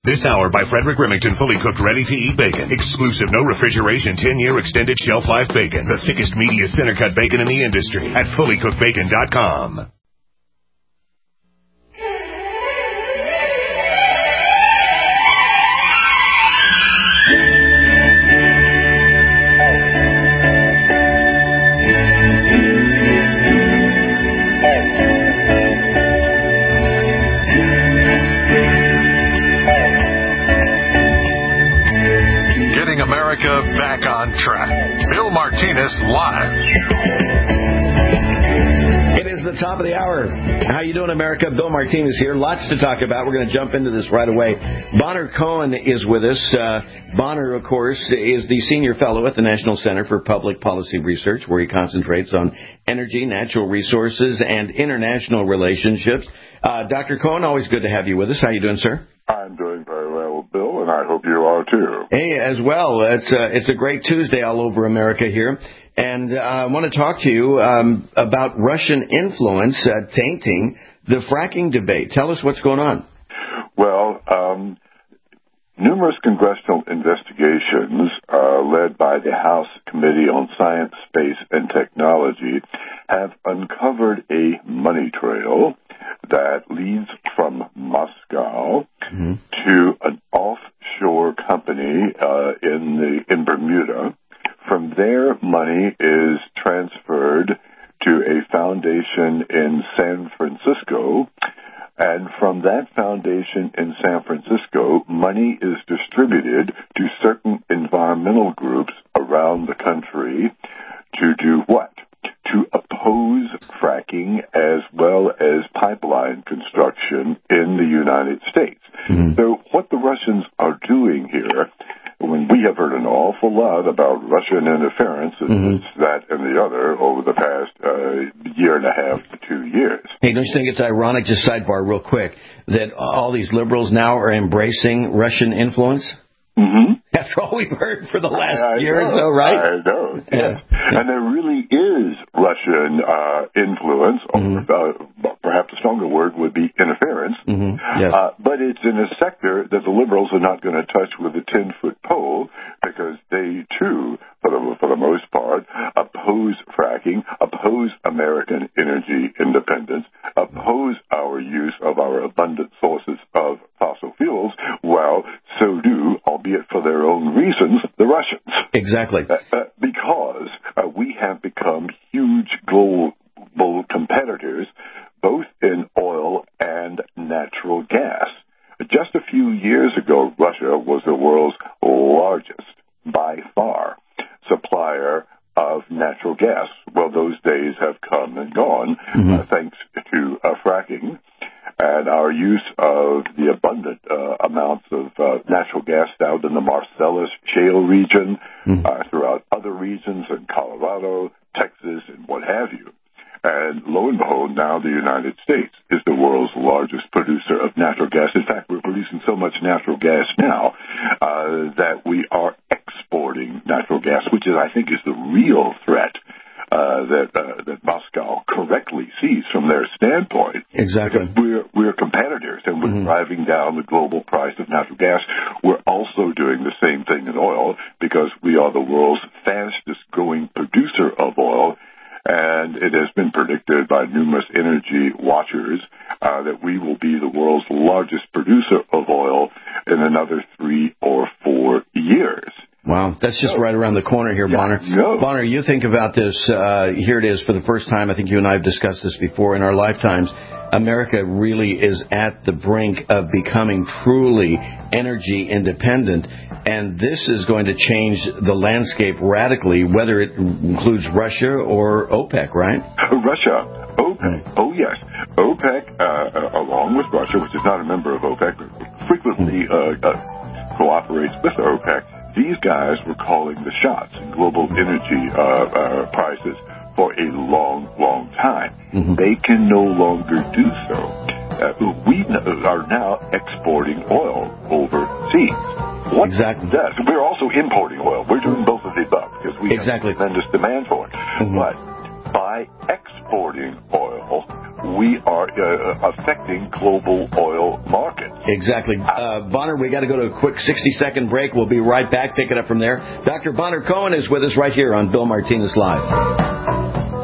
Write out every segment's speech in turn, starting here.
This hour by Frederick Remington, fully cooked, ready-to-eat bacon. Exclusive, no refrigeration, 10-year extended shelf life bacon. The thickest, meatiest center-cut bacon in the industry at fullycookedbacon.com. America back on track. Bill Martinez live. It is the top of the hour. How you doing, America? Bill Martinez here. Lots to talk about. We're going to jump into this right away. Bonner Cohen is with us. Bonner, of course, is the senior fellow at the National Center for Public Policy Research, where he concentrates on energy, natural resources, and international relationships. Dr. Cohen, always good to have you with us. How you doing, sir? I'm doing very well, Bill, and I hope you are too. Hey, as well. It's a great Tuesday all over America here. And I want to talk to you about Russian influence tainting the fracking debate. Tell us what's going on. Well, numerous congressional investigations led by the House Committee on Science, Space, and Technology have uncovered a money trail that leads from Moscow to an offshore company in Bermuda. From there, money is transferred to a foundation in San Francisco, and from that foundation in San Francisco, money is distributed to certain environmental groups around the country to do what? To oppose fracking as well as pipeline construction in the United States. So what the Russians are doing here, when we have heard an awful lot about Russian interference, this, that, and the other over the past year and a half to 2 years. Hey, don't you think it's ironic, just sidebar real quick, that all these liberals now are embracing Russian influence? After all we've heard for the last year or so, right? I know, yes. And there really is Russian influence, or perhaps a stronger word would be interference, but it's in a sector that the liberals are not going to touch with a 10-foot pole, because they, too, for the most part, oppose fracking, oppose American energy independence, oppose our use of our abundant sources of fossil fuels, while so do, albeit for their own reasons, the Russians. Exactly. Because we have become huge global competitors, both in oil and natural gas. Just a few years ago, Russia was the world's largest, by far, supplier of natural gas. Well, those days have come and gone, thanks to fracking and our use of the abundant amounts of natural gas down in the Marcellus Shale region, throughout other regions in Colorado, Texas, and what have you. And lo and behold, now the United States is the world's largest producer of natural gas. In fact, we're producing so much natural gas now that we are exporting natural gas, which is, I think, is the real threat that Moscow correctly sees from their standpoint. Exactly. Because we're competitors, and we're driving down the global price of natural gas. We're also doing the same thing in oil, because we are the world's fastest growing producer of oil. And it has been predicted by numerous energy watchers that we will be the world's largest producer of oil in another 3 or 4 years. Wow, that's just right around the corner here, Bonner. Bonner, you think about this. Here it is for the first time. I think you and I have discussed this before in our lifetimes. America really is at the brink of becoming truly energy independent, and this is going to change the landscape radically, whether it includes Russia or OPEC, right? Russia, OPEC, oh yes. OPEC, along with Russia, which is not a member of OPEC, but frequently cooperates with OPEC, these guys were calling the shots in global energy prices for a long, long time. They can no longer do so. We are now exporting oil overseas. What exactly. does? We're also importing oil. We're doing both of the above because we have tremendous demand for it. But by exporting oil, we are affecting global oil markets. Exactly. Bonner, we got to go to a quick 60-second break. We'll be right back. Pick it up from there. Dr. Bonner Cohen is with us right here on Bill Martinez Live.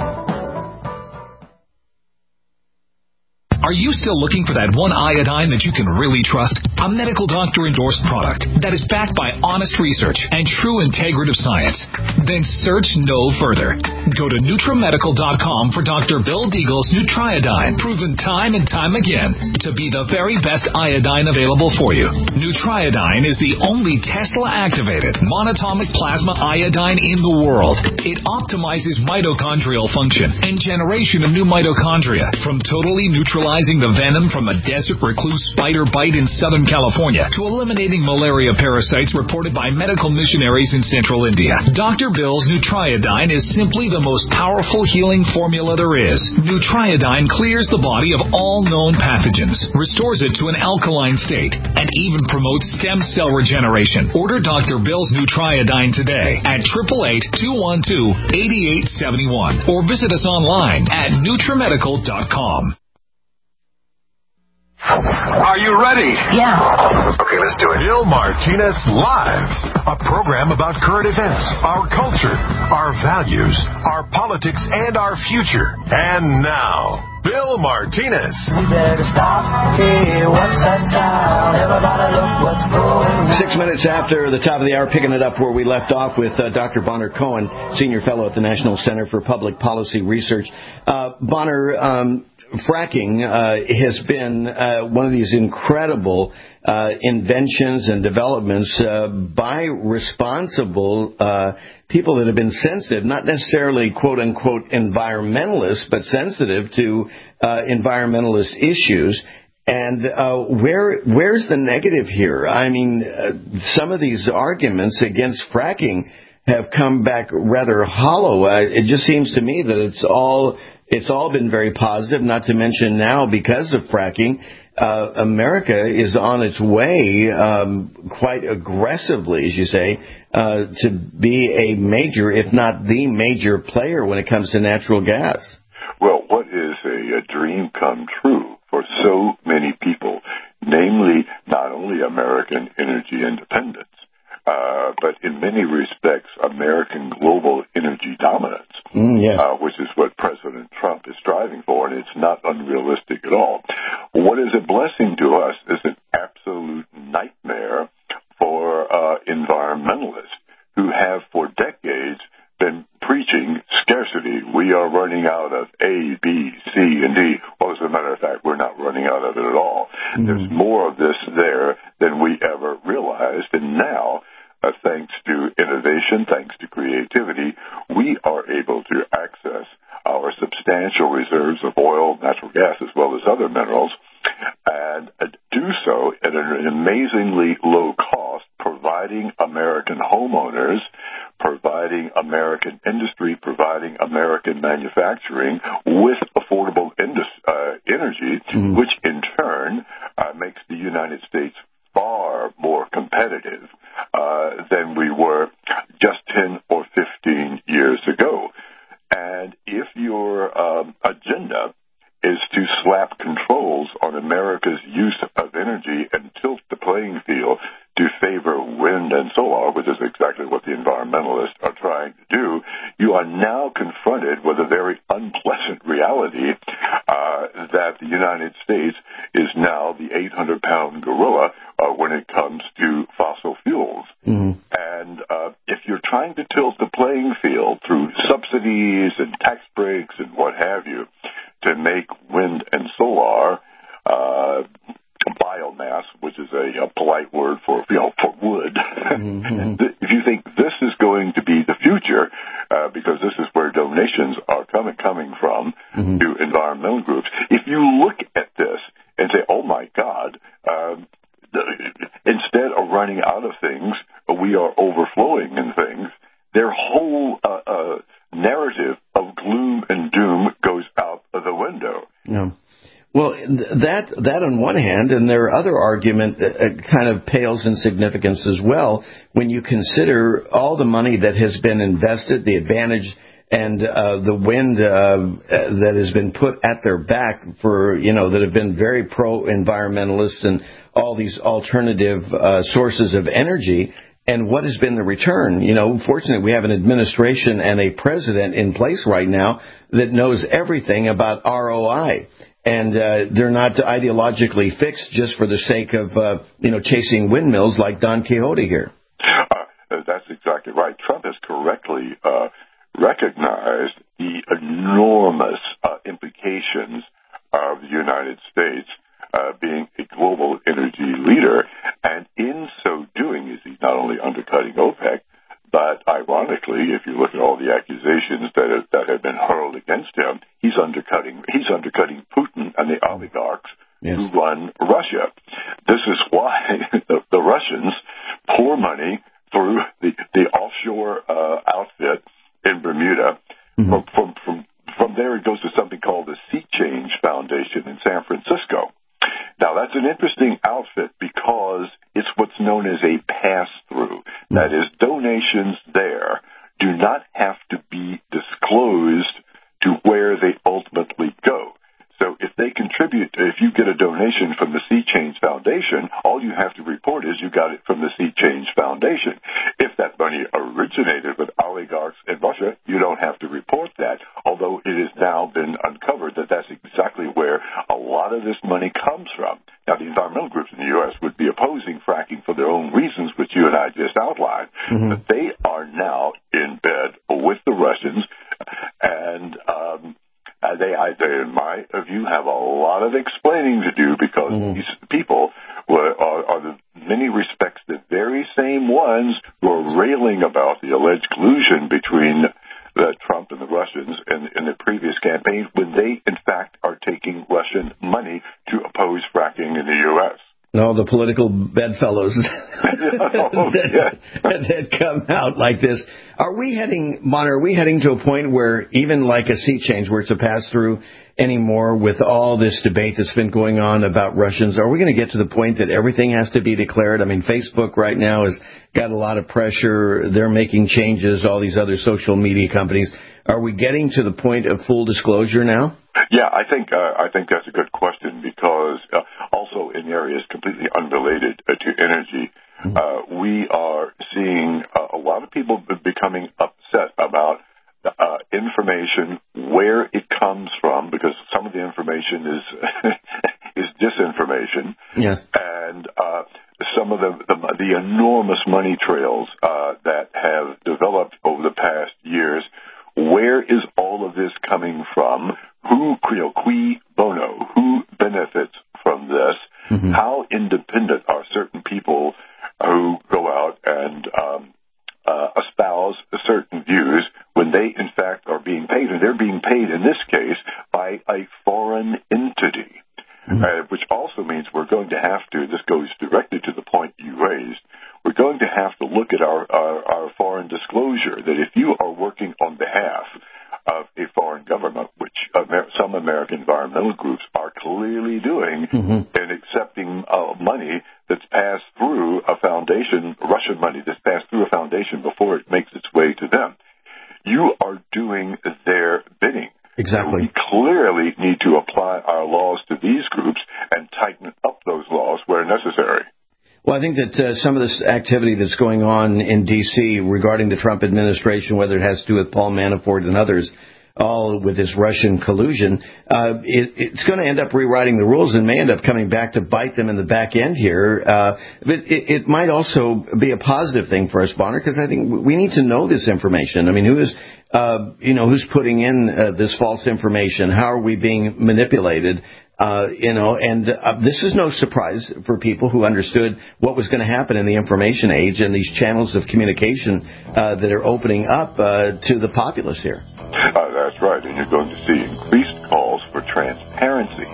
Are you still looking for that one iodine that you can really trust? A medical doctor-endorsed product that is backed by honest research and true integrative science? Then search no further. Go to NutriMedical.com for Dr. Bill Deagle's Nutriodine, proven time and time again to be the very best iodine available for you. Nutriodine is the only Tesla-activated monatomic plasma iodine in the world. It optimizes mitochondrial function and generation of new mitochondria from totally neutralizing the venom from a desert recluse spider bite in Southern California to eliminating malaria parasites reported by medical missionaries in Central India. Dr. Bill's Nutriodine is simply the most powerful healing formula there is. Nutriodine clears the body of all known pathogens, restores it to an alkaline state, and even promotes stem cell regeneration. Order Dr. Bill's Nutriodine today at 888-212-8871 or visit us online at NutriMedical.com. Are you ready? Yeah. Okay, let's do it. Bill Martinez Live, a program about current events, our culture, our values, our politics, and our future. And now, Bill Martinez. We better stop. Hey, what's that sound? Everybody look what's going on. 6 minutes after the top of the hour, picking it up where we left off with Dr. Bonner Cohen, Senior Fellow at the National Center for Public Policy Research. Bonner, fracking has been one of these incredible inventions and developments by responsible people that have been sensitive, not necessarily quote-unquote environmentalists, but sensitive to environmentalist issues. And where's the negative here? I mean, some of these arguments against fracking have come back rather hollow. It just seems to me that it's all been very positive, not to mention now because of fracking, America is on its way quite aggressively, as you say, to be a major, if not the major player when it comes to natural gas. Well, what is a dream come true for so many people, namely not only American energy independence, but in many respects, American global energy dominance, which is what President Trump is striving for, and it's not unrealistic at all. What is a blessing to us is an absolute nightmare for environmentalists who have for decades been preaching scarcity. We are running out of A, B, C, and D. Well, as a matter of fact, we're not running out of it at all. There's more of this there than we ever realized, and now, thanks to innovation, thanks to creativity, we are able to access our substantial reserves of oil, natural gas, as well as other minerals, and do so at an amazingly low cost, providing American homeowners, providing American industry, providing American manufacturing with affordable energy, which in turn makes the United States far more competitive than we were just 10 or 15 years ago. And if your agenda is to slap controls on America's use of energy and tilt the playing field to favor wind and solar, which is exactly what the environmentalists are trying to do, you are now confronted with a very unpleasant reality that the United States is now the 800-pound gorilla when it comes to fossil fuels. And if you're trying to tilt the playing field through subsidies and tax breaks and what have you to make wind and solar biomass, which is a polite word for wood, if you think this is going to be the future, because this is where donations are coming from to environmental groups, if you look at this and say, oh my God, instead of running out of things, we are overflowing in things, their whole narrative of gloom and doom goes out of the window. Yeah. Well, that on one hand, and their other argument kind of pales in significance as well when you consider all the money that has been invested, the advantage and the wind that has been put at their back for, that have been very pro-environmentalists and all these alternative sources of energy. And what has been the return? Fortunately, we have an administration and a president in place right now that knows everything about ROI. And they're not ideologically fixed just for the sake of, chasing windmills like Don Quixote here. That's exactly right. Trump has correctly recognized the enormous implications of the United States being a global energy leader. And in so doing, is he's not only undercutting OPEC, but ironically, if you look at all the accusations that have been hurled against him, he's undercutting Putin and the oligarchs who run Russia. This is why the Russians pour money through the offshore outfit in Bermuda. From there, it goes to something called the Sea Change Foundation in San Francisco. Now, that's an interesting outfit because it's what's known as a pass-through. That is, donations there do not have to be disclosed to where they ultimately go. So if they contribute, if you get a donation from the Sea Change Foundation, all you have to report is you got it from the Sea Change Foundation. If that money originated with oligarchs in Russia, you don't have to report that, although it has now been uncovered that that's exactly where a lot of this money comes from. Now, the environmental groups in the U.S. would be opposing fracking for their own reasons, which you and I just outlined, but they are now in bed with the Russians, and they, in my view, have a lot of explaining to do because these people are in many respects the very same ones who are railing about the alleged collusion between Trump and the Russians in the previous campaign when they, in fact, are taking Russian money to oppose fracking in the U.S. No, the political bedfellows that come out like this. Are we heading to a point where even like a sea change, where it's a pass-through anymore with all this debate that's been going on about Russians? Are we going to get to the point that everything has to be declared? I mean, Facebook right now has got a lot of pressure. They're making changes, all these other social media companies. Are we getting to the point of full disclosure now? Yeah, I think that's a good question because also in areas completely unrelated to energy, we are seeing a lot of people becoming upset about information, where it comes from, because some of the information is disinformation, and some of the enormous money trails that have developed over the past years. Where is all of this coming from? Who, cui bono, who benefits from this? How independent are certain people who go out and espouse certain views when they, in fact, are being paid? And they're being paid, in this case, by a foreign entity, which also means we're going to have to, this goes directly to the point you raised, we're going to have to look at our foreign disclosure, that if you are working on behalf of a foreign government, which some American environmental groups are clearly doing, and accepting money that's passed through a foundation, Russian money that's passed through a foundation before it makes its way to them, you are doing their bidding. Exactly. We clearly need to apply our laws to these groups and tighten up those laws where necessary. Well, I think that some of this activity that's going on in D.C. regarding the Trump administration, whether it has to do with Paul Manafort and others, all with this Russian collusion, it's going to end up rewriting the rules and may end up coming back to bite them in the back end here. But it might also be a positive thing for us, Bonner, because I think we need to know this information. I mean, who's putting in this false information? How are we being manipulated? This is no surprise for people who understood what was going to happen in the information age and these channels of communication that are opening up to the populace here. That's right, and you're going to see increased calls for transparency.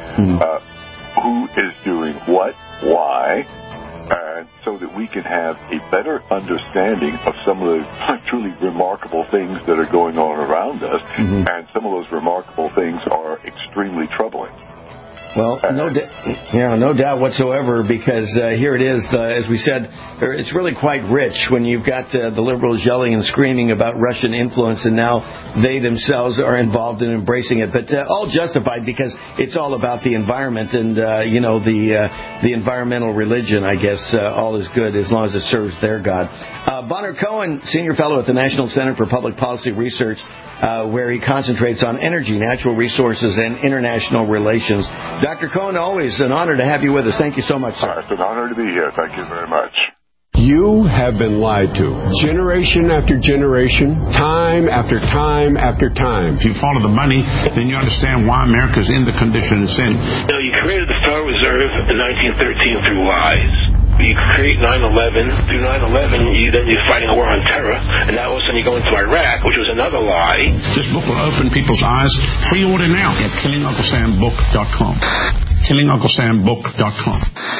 Who is doing what, why, and so that we can have a better understanding of some of the truly remarkable things that are going on around us, and some of those remarkable things are extremely troubling. Well, no doubt whatsoever, because here it is, as we said, it's really quite rich when you've got the liberals yelling and screaming about Russian influence, and now they themselves are involved in embracing it. But all justified, because it's all about the environment and, the environmental religion, I guess. All is good as long as it serves their God. Bonner Cohen, Senior Fellow at the National Center for Public Policy Research, where he concentrates on energy, natural resources, and international relations. Dr. Cohen, always an honor to have you with us. Thank you so much, sir. It's an honor to be here. Thank you very much. You have been lied to, generation after generation, time after time after time. If you follow the money, then you understand why America's in the condition it's in. You created the Federal Reserve in 1913 through lies. You create 9/11. Through 9/11, you're fighting a war on terror, and now all of a sudden you go into Iraq, which was another lie. This book will open people's eyes. Pre-order now at KillingUncleSamBook.com. KillingUncleSamBook.com.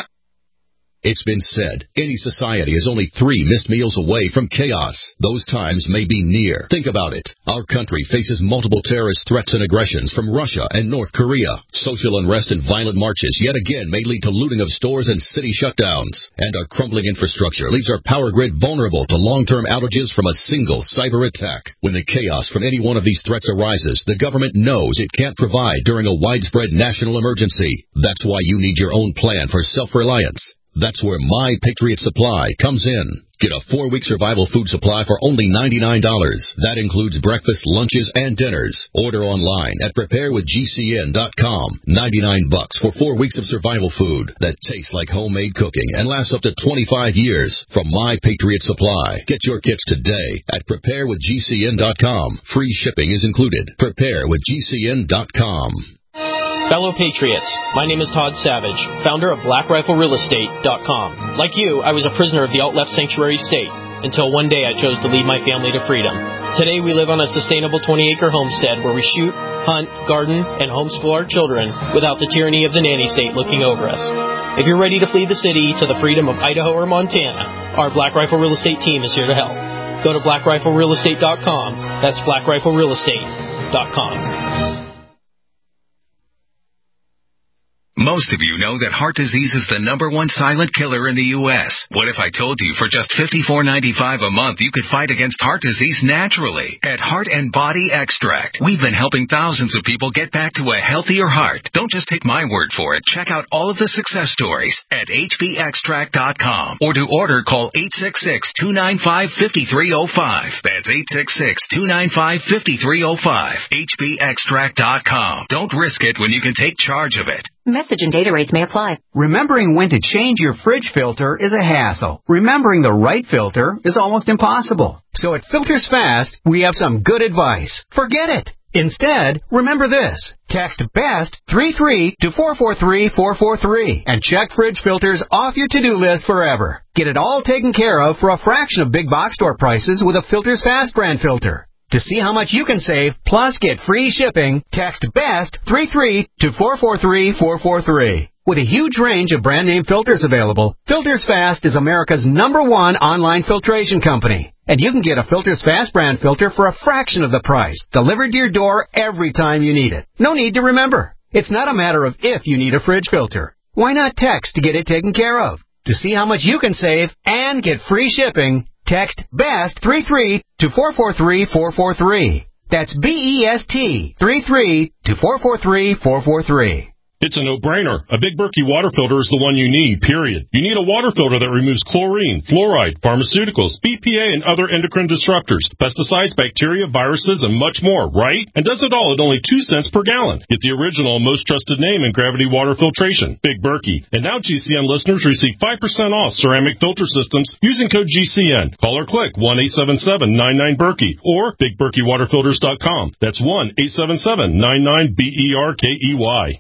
It's been said, any society is only 3 missed meals away from chaos. Those times may be near. Think about it. Our country faces multiple terrorist threats and aggressions from Russia and North Korea. Social unrest and violent marches yet again may lead to looting of stores and city shutdowns. And our crumbling infrastructure leaves our power grid vulnerable to long-term outages from a single cyber attack. When the chaos from any one of these threats arises, the government knows it can't provide during a widespread national emergency. That's why you need your own plan for self-reliance. That's where My Patriot Supply comes in. Get a 4-week survival food supply for only $99. That includes breakfast, lunches, and dinners. Order online at preparewithgcn.com. $99 for 4 weeks of survival food that tastes like homemade cooking and lasts up to 25 years from My Patriot Supply. Get your kits today at preparewithgcn.com. Free shipping is included. Preparewithgcn.com. Fellow Patriots, my name is Todd Savage, founder of BlackRifleRealEstate.com. Like you, I was a prisoner of the alt-left sanctuary state, until one day I chose to lead my family to freedom. Today we live on a sustainable 20-acre homestead where we shoot, hunt, garden, and homeschool our children without the tyranny of the nanny state looking over us. If you're ready to flee the city to the freedom of Idaho or Montana, our Black Rifle Real Estate team is here to help. Go to BlackRifleRealEstate.com. That's BlackRifleRealEstate.com. Most of you know that heart disease is the #1 silent killer in the U.S. What if I told you for just $54.95 a month you could fight against heart disease naturally? At Heart and Body Extract, we've been helping thousands of people get back to a healthier heart. Don't just take my word for it. Check out all of the success stories at hbextract.com. Or to order, call 866-295-5305. That's 866-295-5305. hbextract.com. Don't risk it when you can take charge of it. Message and data rates may apply. Remembering when to change your fridge filter is a hassle. Remembering the right filter is almost impossible. So at Filters Fast, we have some good advice. Forget it. Instead, remember this. Text BEST 33 to 443-443 and check fridge filters off your to-do list forever. Get it all taken care of for a fraction of big box store prices with a Filters Fast brand filter. To see how much you can save, plus get free shipping, text BEST 33 to 443-443. With a huge range of brand name filters available, Filters Fast is America's #1 online filtration company. And you can get a Filters Fast brand filter for a fraction of the price, delivered to your door every time you need it. No need to remember. It's not a matter of if you need a fridge filter. Why not text to get it taken care of? To see how much you can save and get free shipping, text BEST 33 to 443-443. That's BEST 33 to 443-443. It's a no-brainer. A Big Berkey water filter is the one you need, period. You need a water filter that removes chlorine, fluoride, pharmaceuticals, BPA, and other endocrine disruptors, pesticides, bacteria, viruses, and much more, right? And does it all at only 2 cents per gallon. Get the original, most trusted name in gravity water filtration, Big Berkey. And now GCN listeners receive 5% off ceramic filter systems using code GCN. Call or click 1-877-99-BERKEY or BigBerkeyWaterFilters.com. That's 1-877-99-BERKEY.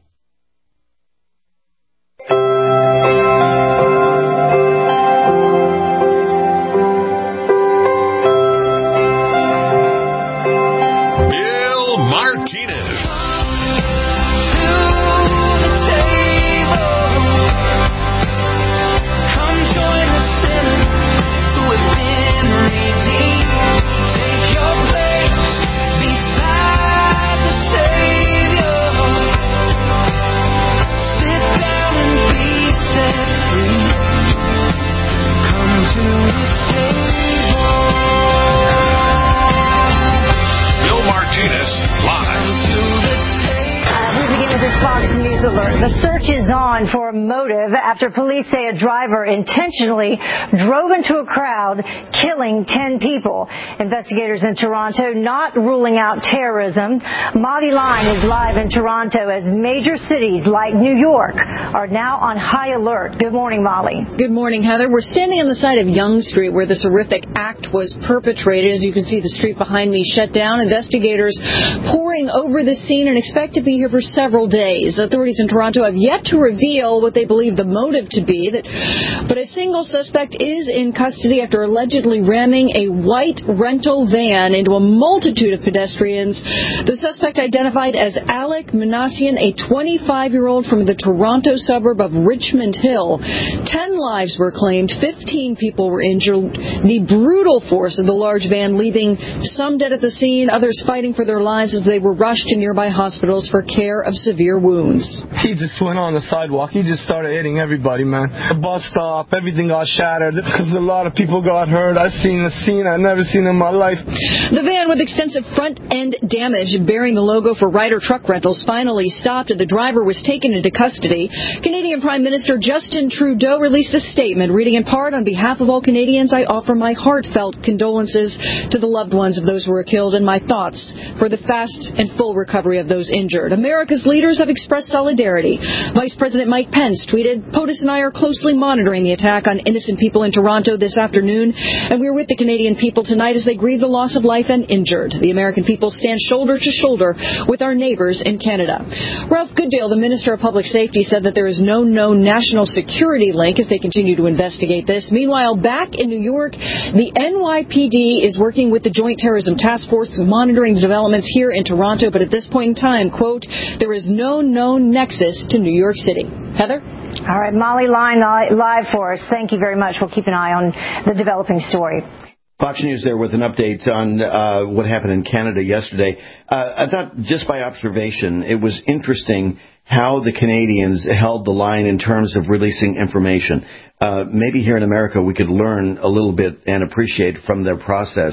on for motive after police say a driver intentionally drove into a crowd, killing 10 people. Investigators in Toronto not ruling out terrorism. Molly Line is live in Toronto as major cities like New York are now on high alert. Good morning, Molly. Good morning, Heather. We're standing on the side of Yonge Street where this horrific act was perpetrated. As you can see, the street behind me shut down. Investigators pouring over the scene and expect to be here for several days. Authorities in Toronto have yet to reveal what they believe the motive to be, but a single suspect is in custody after allegedly ramming a white rental van into a multitude of pedestrians. The suspect identified as Alec Manassian, a 25-year-old from the Toronto suburb of Richmond Hill. 10 lives were claimed, 15 people were injured. The brutal force of the large van leaving some dead at the scene, others fighting for their lives as they were rushed to nearby hospitals for care of severe wounds. He just went on the sidewalk. He just started hitting everybody, man. The bus stop, everything got shattered because a lot of people got hurt. I've seen a scene I've never seen in my life. The van with extensive front-end damage bearing the logo for Ryder Truck Rentals finally stopped and the driver was taken into custody. Canadian Prime Minister Justin Trudeau released a statement reading in part, "On behalf of all Canadians, I offer my heartfelt condolences to the loved ones of those who were killed and my thoughts for the fast and full recovery of those injured." America's leaders have expressed solidarity. Vice President Mike Pence tweeted, "POTUS and I are closely monitoring the attack on innocent people in Toronto this afternoon, and we're with the Canadian people tonight as they grieve the loss of life and injured. The American people stand shoulder to shoulder with our neighbors in Canada." Ralph Goodale, the Minister of Public Safety, said that there is no known national security link as they continue to investigate this. Meanwhile, back in New York, the NYPD is working with the Joint Terrorism Task Force, monitoring the developments here in Toronto, but at this point in time, quote, "there is no known nexus to New York City." Heather? All right, Molly Line live for us. Thank you very much. We'll keep an eye on the developing story. Fox News there with an update on what happened in Canada yesterday. I thought just by observation, it was interesting how the Canadians held the line in terms of releasing information. Maybe here in America we could learn a little bit and appreciate from their process,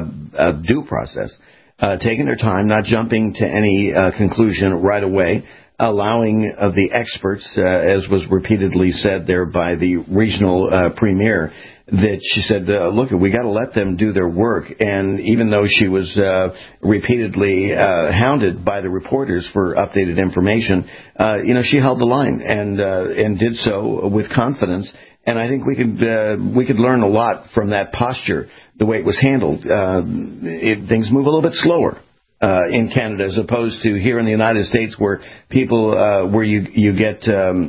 due process, taking their time, not jumping to any conclusion right away, allowing the experts, as was repeatedly said there by the regional premier, that she said, look, we got to let them do their work. And even though she was repeatedly hounded by the reporters for updated information, she held the line and did so with confidence. And I think we could learn a lot from that posture, the way it was handled. Things move a little bit slower in Canada as opposed to here in the United States, where people where you get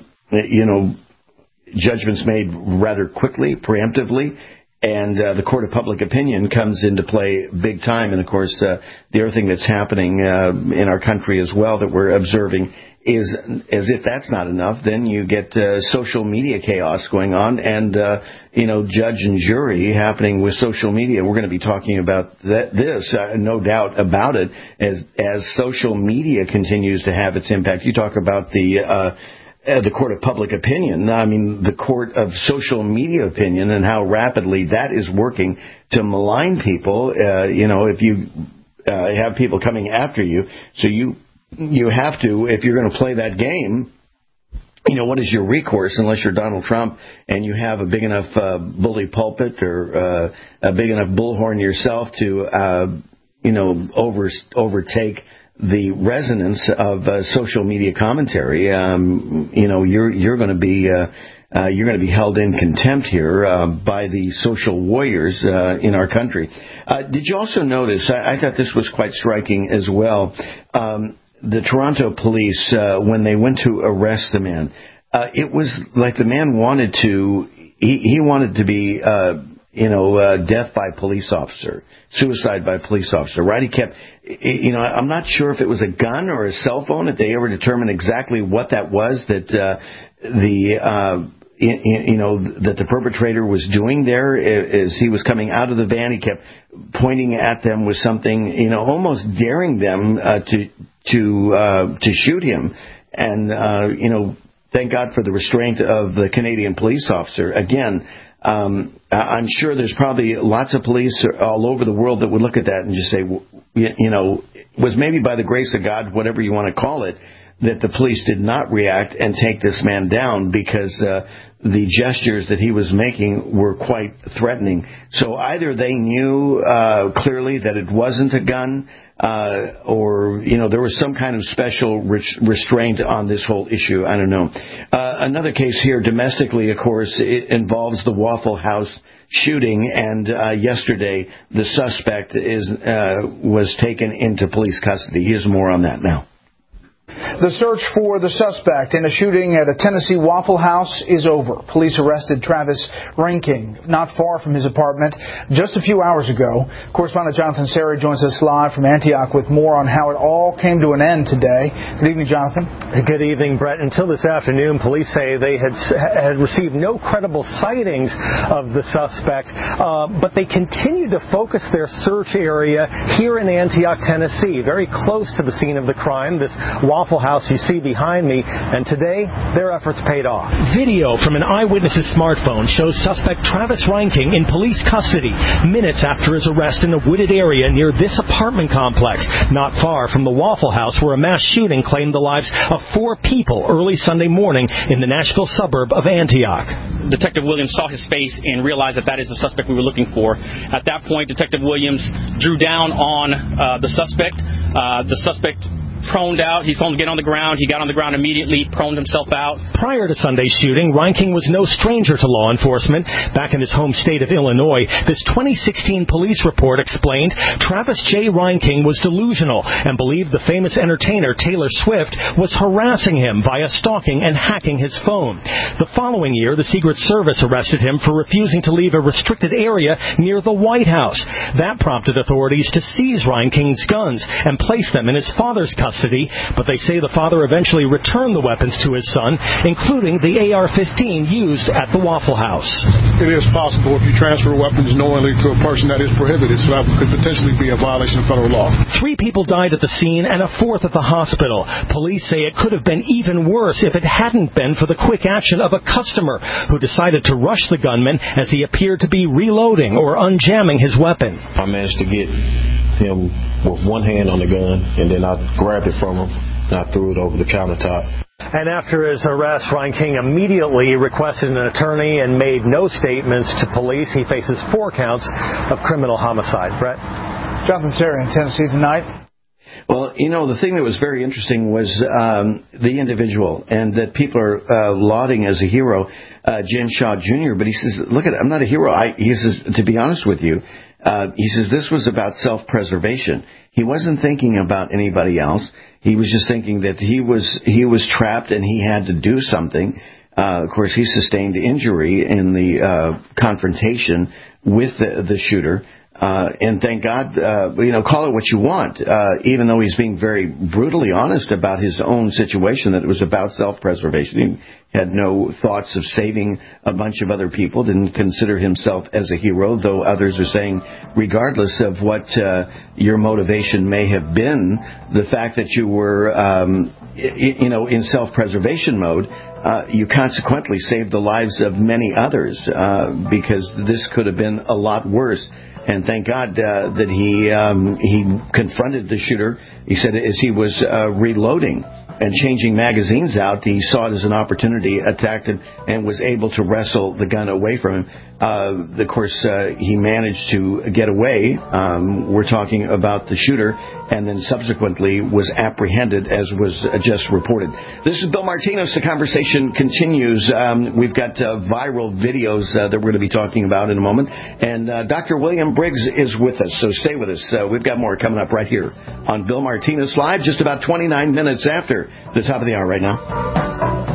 judgments made rather quickly, preemptively, and the court of public opinion comes into play big time. And, of course, the other thing that's happening in our country as well that we're observing is, as if that's not enough, then you get social media chaos going on and, judge and jury happening with social media. We're going to be talking about this, no doubt about it, as social media continues to have its impact. You talk about the court of public opinion, the court of social media opinion, and how rapidly that is working to malign people. If you have people coming after you, so you have to, if you're going to play that game, what is your recourse unless you're Donald Trump and you have a big enough bully pulpit or a big enough bullhorn yourself to, overtake the resonance of social media commentary. You're going to be held in contempt here by the social warriors in our country. Did you also notice? I thought this was quite striking as well. The Toronto police, when they went to arrest the man, it was like the man wanted to. He wanted to be. Death by police officer, suicide by police officer, right? He kept, I'm not sure if it was a gun or a cell phone, if they ever determined exactly what that was that that the perpetrator was doing there as he was coming out of the van. He kept pointing at them with something, almost daring them to shoot him. And, thank God for the restraint of the Canadian police officer. Again, I'm sure there's probably lots of police all over the world that would look at that and just say, was maybe by the grace of God, whatever you want to call it, that the police did not react and take this man down because the gestures that he was making were quite threatening. So either they knew clearly that it wasn't a gun, or, there was some kind of special restraint on this whole issue. I don't know. Another case here domestically, of course, it involves the Waffle House shooting, and yesterday the suspect was taken into police custody. Here's more on that now. The search for the suspect in a shooting at a Tennessee Waffle House is over. Police arrested Travis Reinking not far from his apartment just a few hours ago. Correspondent Jonathan Serra joins us live from Antioch with more on how it all came to an end today. Good evening, Jonathan. Good evening, Brett. Until this afternoon, police say they had received no credible sightings of the suspect, but they continue to focus their search area here in Antioch, Tennessee, very close to the scene of the crime, this Waffle House you see behind me, and today their efforts paid off. Video from an eyewitness's smartphone shows suspect Travis Reinking in police custody minutes after his arrest in a wooded area near this apartment complex, not far from the Waffle House where a mass shooting claimed the lives of 4 people early Sunday morning in the Nashville suburb of Antioch. Detective Williams saw his face and realized that is the suspect we were looking for. At that point, Detective Williams drew down on the suspect. The suspect proned out. He told him to get on the ground. He got on the ground immediately, proned himself out. Prior to Sunday's shooting, Reinking was no stranger to law enforcement. Back in his home state of Illinois, this 2016 police report explained Travis J. Reinking was delusional and believed the famous entertainer Taylor Swift was harassing him via stalking and hacking his phone. The following year, the Secret Service arrested him for refusing to leave a restricted area near the White House. That prompted authorities to seize Reinking's guns and place them in his father's custody. But they say the father eventually returned the weapons to his son, including the AR-15 used at the Waffle House. It is possible if you transfer weapons knowingly to a person that is prohibited, so that could potentially be a violation of federal law. 3 people died at the scene and a 4th at the hospital. Police say it could have been even worse if it hadn't been for the quick action of a customer who decided to rush the gunman as he appeared to be reloading or unjamming his weapon. I managed to get him with one hand on the gun, and then I grabbed it from him, and I threw it over the countertop. And after his arrest, Reinking immediately requested an attorney and made no statements to police. He faces 4 counts of criminal homicide. Brett? Jonathan Serra in Tennessee tonight. Well, the thing that was very interesting was the individual, and that people are lauding as a hero, Jen Shaw Jr., but he says, look, I'm not a hero. He says, to be honest with you, he says this was about self-preservation. He wasn't thinking about anybody else. He was just thinking that he was trapped and he had to do something. Of course, he sustained injury in the confrontation with the shooter. And thank God, call it what you want, even though he's being very brutally honest about his own situation, that it was about self-preservation. He had no thoughts of saving a bunch of other people, didn't consider himself as a hero, though others are saying, regardless of what your motivation may have been, the fact that you were, in self-preservation mode, you consequently saved the lives of many others, because this could have been a lot worse. And thank God that he confronted the shooter. He said as he was reloading and changing magazines out, he saw it as an opportunity, attacked him, and was able to wrestle the gun away from him. Of course, he managed to get away. We're talking about the shooter, and then subsequently was apprehended, as was just reported. This is Bill Martinez. The conversation continues. We've got viral videos that we're going to be talking about in a moment. And Dr. William Briggs is with us, so stay with us. We've got more coming up right here on Bill Martinez Live, just about 29 minutes after the top of the hour right now.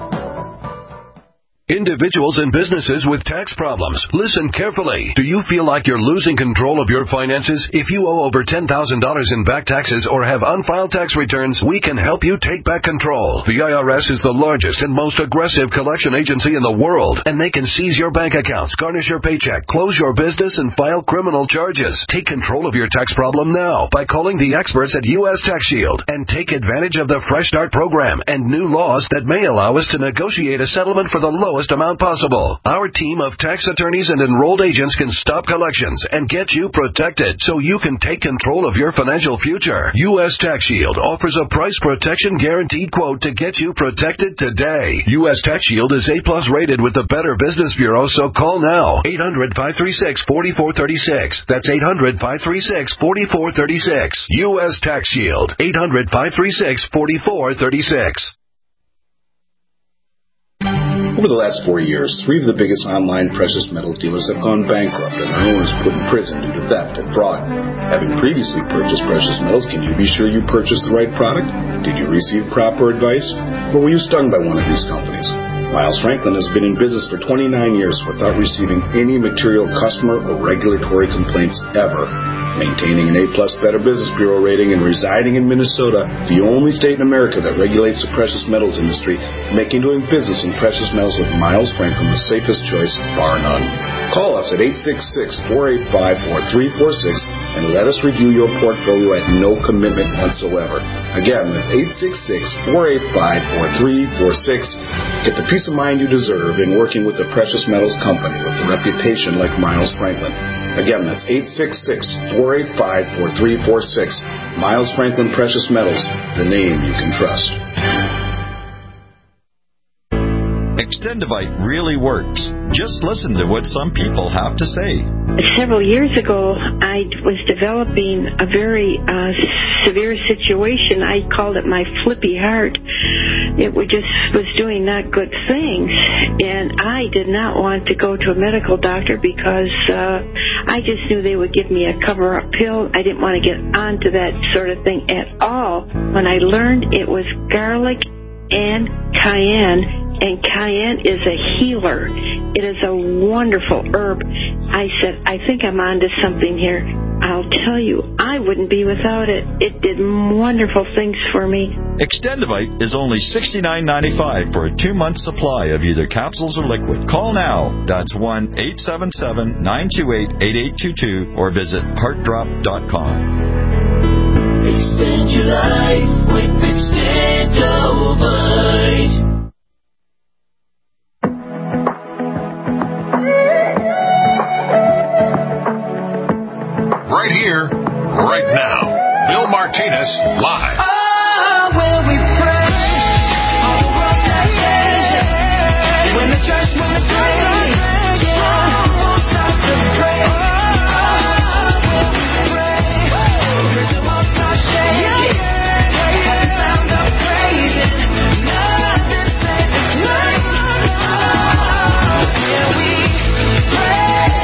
Individuals and businesses with tax problems, listen carefully. Do you feel like you're losing control of your finances? If you owe over $10,000 in back taxes or have unfiled tax returns, we can help you take back control. The IRS is the largest and most aggressive collection agency in the world, and they can seize your bank accounts, garnish your paycheck, close your business, and file criminal charges. Take control of your tax problem now by calling the experts at U.S. Tax Shield and take advantage of the Fresh Start program and new laws that may allow us to negotiate a settlement for the lowest amount possible. Our team of tax attorneys and enrolled agents can stop collections and get you protected so you can take control of your financial future. U.S. Tax Shield offers a price protection guaranteed quote to get you protected today. U.S. Tax Shield is A+ rated with the Better Business Bureau, so call now. 800-536-4436. That's 800-536-4436. U.S. Tax Shield. 800-536-4436. Over the last 4 years, 3 of the biggest online precious metals dealers have gone bankrupt and their owners put in prison due to theft and fraud. Having previously purchased precious metals, can you be sure you purchased the right product? Did you receive proper advice? Or were you stung by one of these companies? Miles Franklin has been in business for 29 years without receiving any material customer or regulatory complaints ever. Maintaining an A+ Better Business Bureau rating and residing in Minnesota, the only state in America that regulates the precious metals industry, making doing business in precious metals with Miles Franklin the safest choice, bar none. Call us at 866-485-4346 and let us review your portfolio at no commitment whatsoever. Again, that's 866-485-4346. Get the peace of mind you deserve in working with a precious metals company with a reputation like Miles Franklin. Again, that's 866-485-4346. Miles Franklin Precious Metals, the name you can trust. Extendivite really works. Just listen to what some people have to say. Several years ago, I was developing a very severe situation. I called it my flippy heart. It was doing not good things, and I did not want to go to a medical doctor because I just knew they would give me a cover-up pill. I didn't want to get onto that sort of thing at all. When I learned it was garlic and cayenne, and cayenne is a healer. It is a wonderful herb. I said, I think I'm onto something here. I'll tell you, I wouldn't be without it. It did wonderful things for me. Extendivite is only $69.95 for a 2-month supply of either capsules or liquid. Call now. That's 1-877-928-8822 or visit heartdrop.com. Extend your life with Extendivite. Right here, right now. Bill Martinez, live. Oh, when we pray, all the world starts changing. When the church moves pray, all won't stop to pray. Oh, when we pray, prison won't stop shaking. At the sound of praising, nothing stays the same. Oh, when we pray.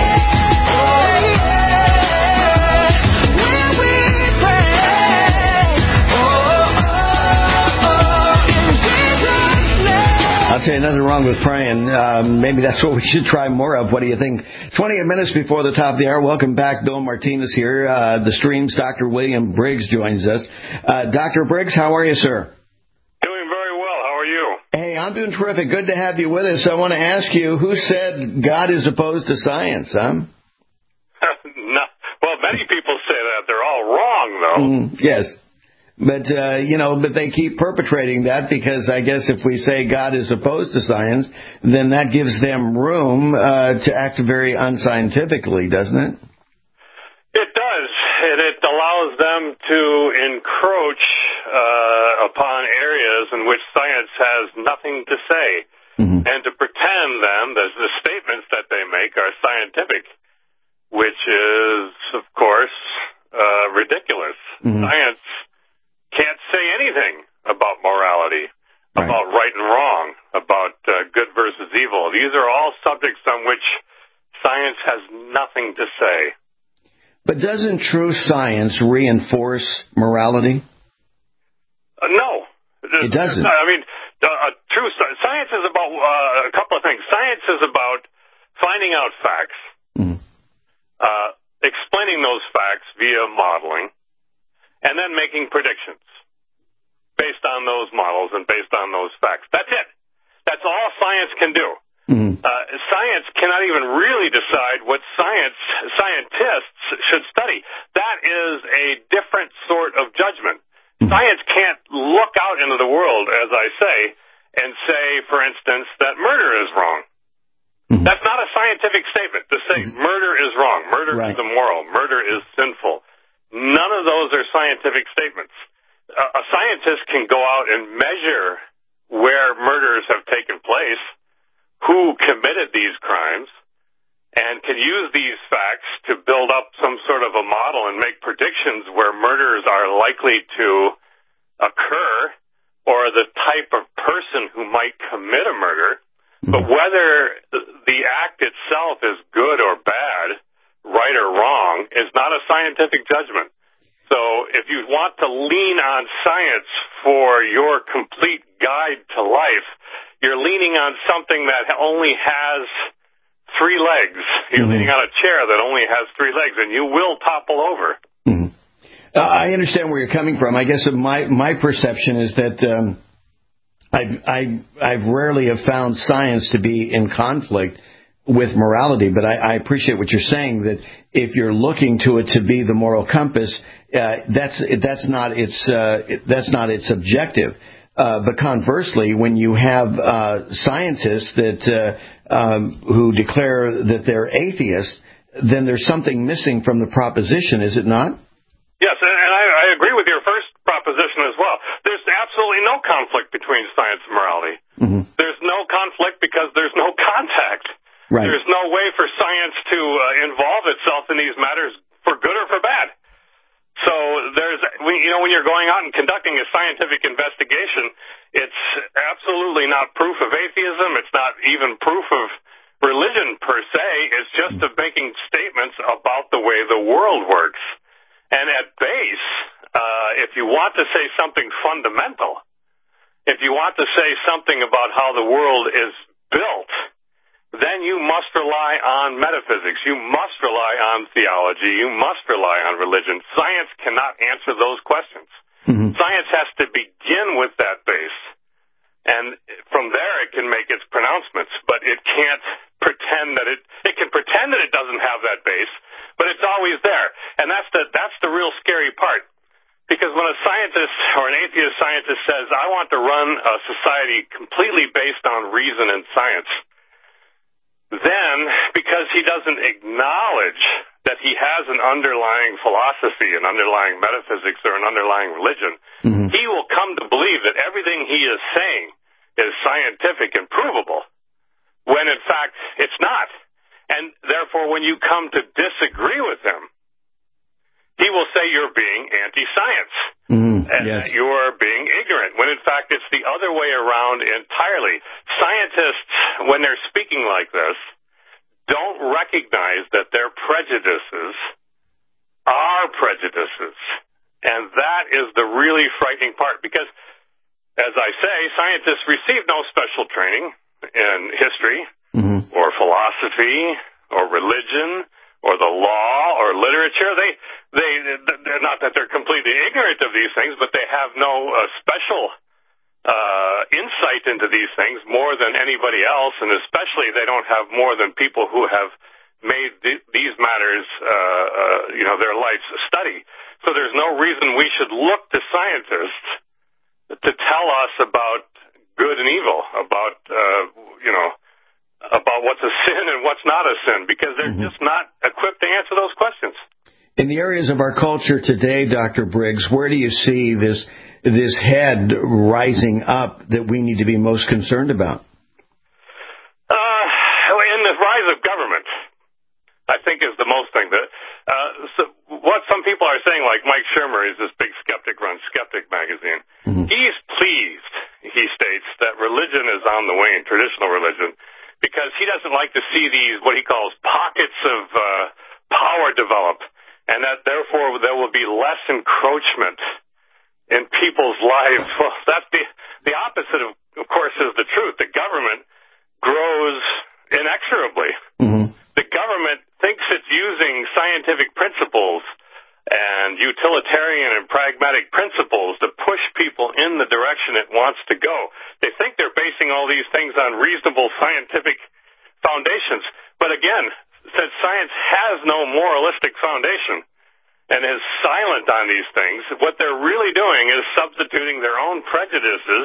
I'll tell you, nothing wrong with praying. Maybe that's what we should try more of. What do you think? 28 minutes before the top of the hour. Welcome back. Bill Martinez here. The Stream's Dr. William Briggs joins us. Dr. Briggs, how are you, sir? Doing very well. How are you? Hey, I'm doing terrific. Good to have you with us. I want to ask you, who said God is opposed to science, huh? No. Well, many people say that. They're all wrong, though. Yes. But, but they keep perpetrating that because I guess if we say God is opposed to science, then that gives them room to act very unscientifically, doesn't it? It does. And it allows them to encroach upon areas in which science has nothing to say. Mm-hmm. And to pretend then that the statements that they make are scientific, which is, of course, ridiculous. Mm-hmm. Science can't say anything about morality, about right and wrong, about good versus evil. These are all subjects on which science has nothing to say. But doesn't true science reinforce morality? No. It doesn't. I mean, true science is about a couple of things. Science is about finding out facts, explaining those facts via modeling, and then making predictions based on those models and based on those facts. That's it. That's all science can do. Mm-hmm. Science cannot even really decide what scientists should study. That is a different sort of judgment. Mm-hmm. Science can't look out into the world, as I say, and say, for instance, that murder is wrong. murder is wrong, murder is immoral, murder is sinful. None of those are scientific statements. A scientist can go out and measure where murders have taken place, who committed these crimes, and can use these facts to build up some sort of a model and make predictions where murders are likely to occur or the type of person who might commit a murder. But whether the act itself is good or bad, right or wrong, is not a scientific judgment. So if you want to lean on science for your complete guide to life, you're leaning on something that only has 3 legs. You're leaning on a chair that only has 3 legs, and you will topple over. I understand where you're coming from. I guess my perception is that I've rarely have found science to be in conflict with morality, but I appreciate what you're saying, that if you're looking to it to be the moral compass, that's not its objective. But conversely, when you have scientists that who declare that they're atheists, then there's something missing from the proposition, is it not? Yes, and I agree with your first proposition as well. There's absolutely no conflict between science and morality. There's no conflict because there's no contact. Right. There's no way for science to involve itself in these matters for good or for bad. So when you're going out and conducting a scientific investigation, it's absolutely not proof of atheism. It's not even proof of religion per se. It's just of making statements about the way the world works. And at base, if you want to say something fundamental, if you want to say something about how the world is built, then you must rely on metaphysics. You must rely on theology. You must rely on religion. Science cannot answer those questions. Science has to begin with that base. And from there it can make its pronouncements, but it can't pretend that it can pretend that it doesn't have that base, but it's always there. And that's the real scary part. Because when a scientist or an atheist scientist says, I want to run a society completely based on reason and science, then, because he doesn't acknowledge that he has an underlying philosophy, an underlying metaphysics, or an underlying religion, he will come to believe that everything he is saying is scientific and provable, when in fact it's not. And therefore, when you come to disagree with him, he will say you're being anti-science, and that you're being ignorant, when in fact it's the other way around entirely. Scientists, when they're speaking like this, don't recognize that their prejudices are prejudices. And that is the really frightening part, because, as I say, scientists receive no special training in history or philosophy or religion or the law or literature. They're not that they're completely ignorant of these things, but they have no special insight into these things more than anybody else, and especially they don't have more than people who have made these matters, their life's study. So there's no reason we should look to scientists to tell us about good and evil, about what's a sin and what's not a sin, because they're just not equipped to answer those questions. In the areas of our culture today, Dr. Briggs, where do you see this head rising up that we need to be most concerned about? In the rise of government, I think, is the most thing. So what some people are saying, like Mike Shermer, is this big skeptic, runs Skeptic magazine. He's pleased, he states, that religion is on the wane, traditional religion, because he doesn't like to see these, what he calls, pockets of power develop, and that therefore there will be less encroachment in people's lives. Well, that's the opposite of course, is the truth. The government grows inexorably. The government thinks it's using scientific principles and utilitarian and pragmatic principles to push people in the direction it wants to go. They think they're basing all these things on reasonable scientific foundations. But again, since science has no moralistic foundation and is silent on these things, what they're really doing is substituting their own prejudices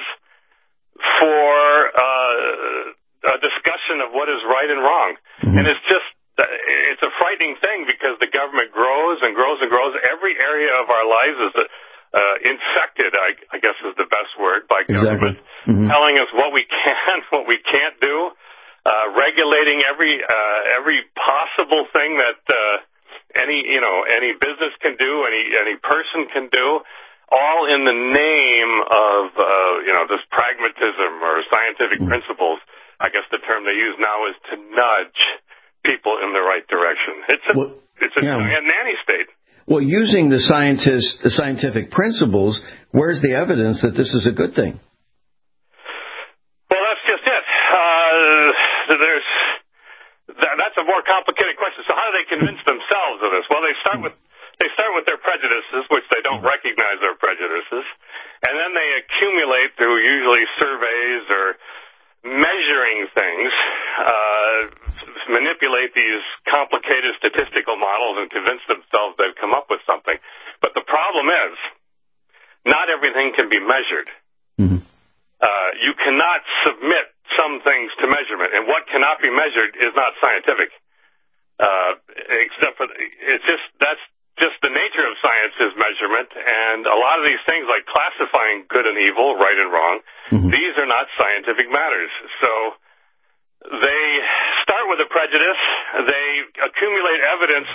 for a discussion of what is right and wrong. And it's just it's a frightening thing because the government grows and grows and grows. Every area of our lives is infected, I guess is the best word, by government, telling us what we can, what we can't do, regulating every possible thing that any business can do, any person can do, all in the name of this pragmatism or scientific principles. I guess the term they use now is to nudge people in the right direction. It's a nanny state. Well, using the scientific principles, where's the evidence that this is a good thing? Well, that's just it. That's a more complicated question. So how do they convince themselves of this? Well, they start with their prejudices, which they don't recognize their prejudices, and then they accumulate through usually surveys or measuring things, manipulate these complicated statistical models and convince themselves they've come up with something. But the problem is, not everything can be measured. You cannot submit some things to measurement, and what cannot be measured is not scientific. Except for that's just the nature of science is measurement, and a lot of these things like classifying good and evil, right and wrong, these are not scientific matters. So they start with a prejudice, they accumulate evidence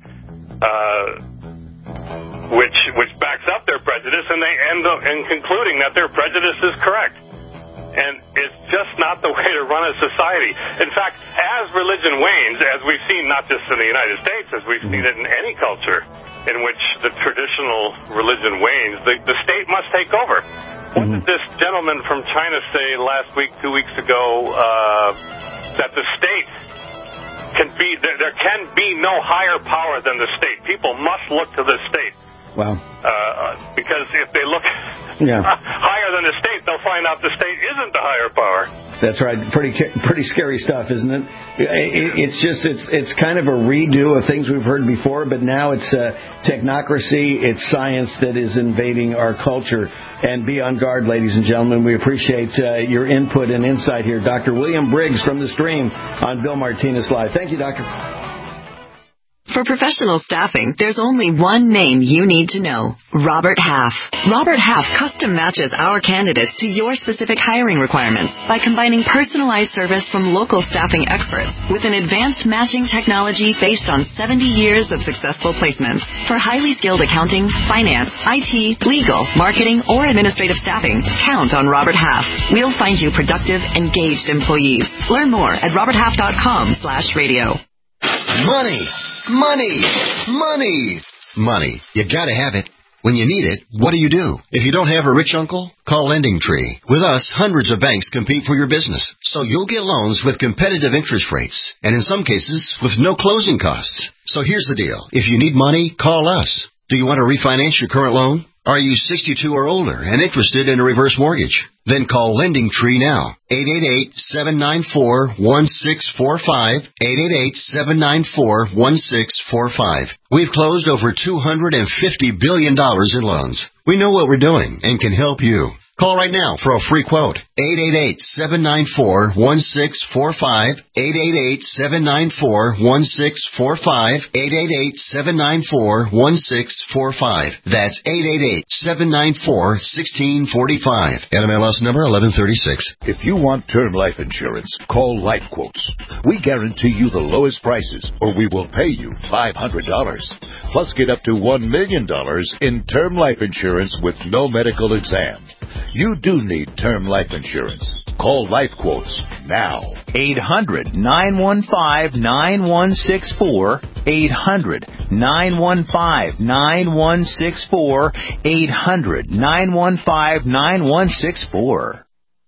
which backs up their prejudice, and they end up in concluding that their prejudice is correct. And it's just not the way to run a society. In fact, as religion wanes, as we've seen not just in the United States, as we've seen it in any culture in which the traditional religion wanes, the state must take over. What did this gentleman from China say last week, 2 weeks ago, that the state there can be no higher power than the state. People must look to the state. Wow. Because if they look higher than the state, they'll find out the state isn't the higher power. That's right. Pretty scary stuff, isn't it? It's kind of a redo of things we've heard before, but now it's technocracy, it's science that is invading our culture. And be on guard, ladies and gentlemen. We appreciate your input and insight here. Dr. William Briggs from The Stream on Bill Martinez Live. Thank you, Doctor. For professional staffing, there's only one name you need to know: Robert Half. Robert Half custom matches our candidates to your specific hiring requirements by combining personalized service from local staffing experts with an advanced matching technology based on 70 years of successful placements. For highly skilled accounting, finance, IT, legal, marketing, or administrative staffing, count on Robert Half. We'll find you productive, engaged employees. Learn more at roberthalf.com/radio. Money. You gotta have it. When you need it, what do? If you don't have a rich uncle, call Lending Tree. With us, hundreds of banks compete for your business, so you'll get loans with competitive interest rates, and in some cases, with no closing costs. So here's the deal. If you need money, call us. Do you want to refinance your current loan? Are you 62 or older and interested in a reverse mortgage? Then call Lending Tree now. 888-794-1645. 888-794-1645. We've closed over $250 billion in loans. We know what we're doing and can help you. Call right now for a free quote. 888-794-1645. 888-794-1645. 888-794-1645. That's 888-794-1645. NMLS number 1136. If you want term life insurance, call Life Quotes. We guarantee you the lowest prices, or we will pay you $500. Plus get up to $1 million in term life insurance with no medical exam. You do need term life insurance. Call Life Quotes now. 800-915-9164. 800-915-9164. 800-915-9164.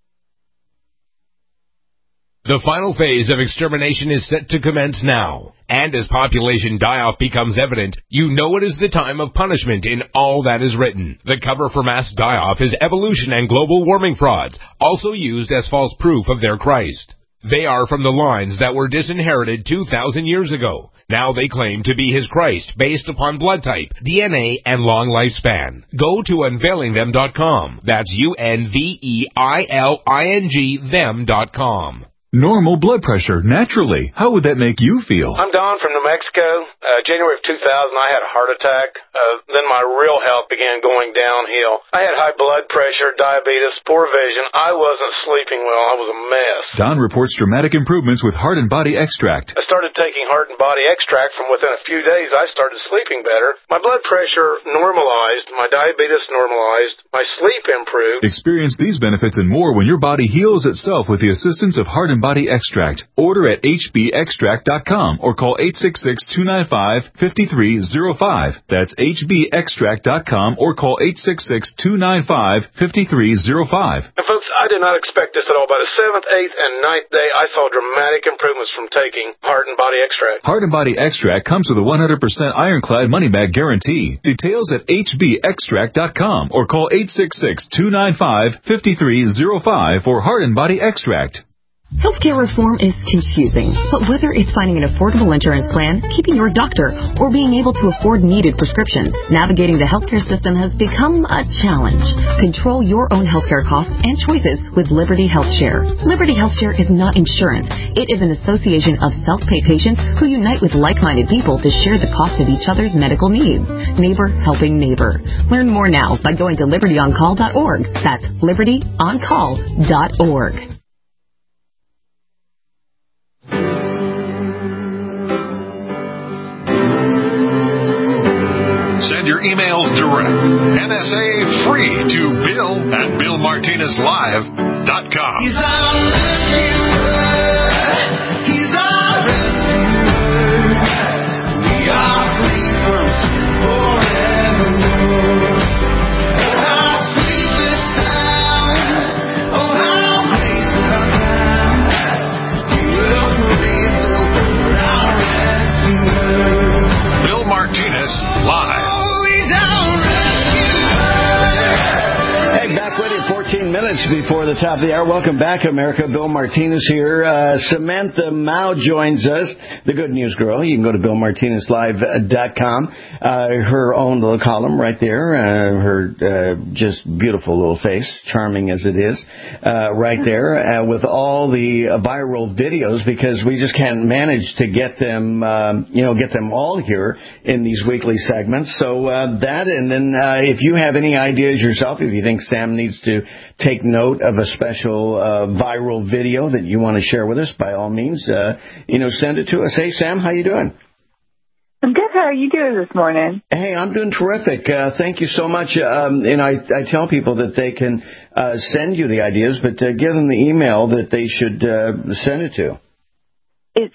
The final phase of extermination is set to commence now. And as population die-off becomes evident, you know it is the time of punishment in all that is written. The cover for mass die-off is evolution and global warming frauds, also used as false proof of their Christ. They are from the lines that were disinherited 2,000 years ago. Now they claim to be his Christ based upon blood type, DNA, and long lifespan. Go to unveilingthem.com. That's UNVEILING them.com. Normal blood pressure, naturally. How would that make you feel? I'm Don from New Mexico. January of 2000, I had a heart attack. Then my real health began going downhill. I had high blood pressure, diabetes, poor vision. I wasn't sleeping well. I was a mess. Don reports dramatic improvements with Heart and Body Extract. I started taking Heart and Body Extract. From within a few days, I started sleeping better. My blood pressure normalized. My diabetes normalized. My sleep improved. Experience these benefits and more when your body heals itself with the assistance of Heart and Body Extract. Order at hbextract.com or call 866-295-5305. That's hbextract.com or call 866-295-5305. And folks, I did not expect this at all. By the 7th, 8th, and 9th day, I saw dramatic improvements from taking Heart and Body Extract. Heart and Body Extract comes with a 100% ironclad money-back guarantee. Details at hbextract.com or call 866-295-5305 for Heart and Body Extract. Healthcare reform is confusing, but whether it's finding an affordable insurance plan, keeping your doctor, or being able to afford needed prescriptions, navigating the healthcare system has become a challenge. Control your own healthcare costs and choices with Liberty HealthShare. Liberty HealthShare is not insurance. It is an association of self-pay patients who unite with like-minded people to share the cost of each other's medical needs. Neighbor helping neighbor. Learn more now by going to libertyoncall.org. That's libertyoncall.org. Send your emails direct. NSA free to Bill at BillMartinezLive.com. He's our rescuer. He's our rescuer. We are free from sin forevermore. Oh, how sweet the sound. Oh, how grace abound. We will praise the Lord, our rescuer. Bill Martinez Live. Hey, back with you 14 minutes before the top of the hour. Welcome back, America. Bill Martinez here. Samantha Mao joins us, the good news girl. You can go to BillMartinezLive.com. Her own little column right there. Her just beautiful little face, charming as it is, right there, with all the viral videos, because we just can't manage to get them, get them all here in these weekly segments. So that, and then if you have any ideas yourself, if you think Sam needs to take note of a special viral video that you want to share with us, by all means, send it to us. Hey, Sam, how you doing? I'm good. How are you doing this morning? Hey, I'm doing terrific. Thank you so much. And I tell people that they can send you the ideas, but give them the email that they should send it to. It's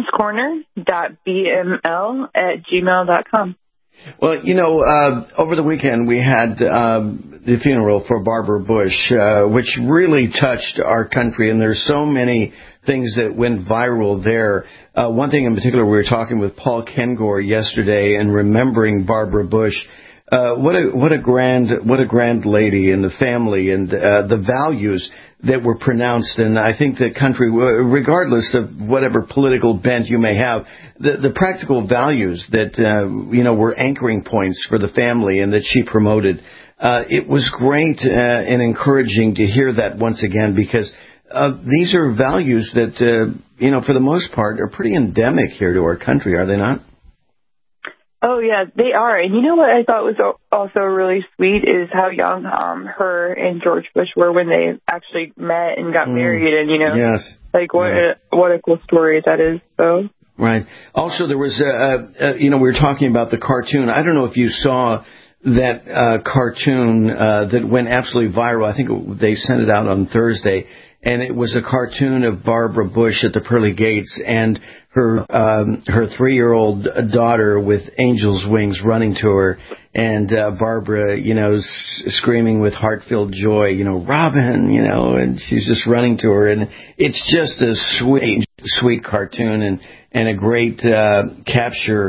samscorner.bml@gmail.com. Well, over the weekend we had the funeral for Barbara Bush, which really touched our country, and there's so many things that went viral there. One thing in particular, we were talking with Paul Kengor yesterday and remembering Barbara Bush. What a grand lady, and the family, and the values that were pronounced. And I think the country, regardless of whatever political bent you may have, the practical values that were anchoring points for the family and that she promoted. It was great and encouraging to hear that once again, because these are values that for the most part are pretty endemic here to our country, are they not? Oh, yeah, they are. And you know what I thought was also really sweet is how young her and George Bush were when they actually met and got married. And, yes. What a cool story that is, so. Right. Also, there was, we were talking about the cartoon. I don't know if you saw that cartoon that went absolutely viral. I think they sent it out on Thursday. And it was a cartoon of Barbara Bush at the pearly gates and her 3-year-old daughter with angel's wings running to her, and Barbara, screaming with heart-filled joy, Robin, and she's just running to her, and it's just a sweet cartoon and a great capture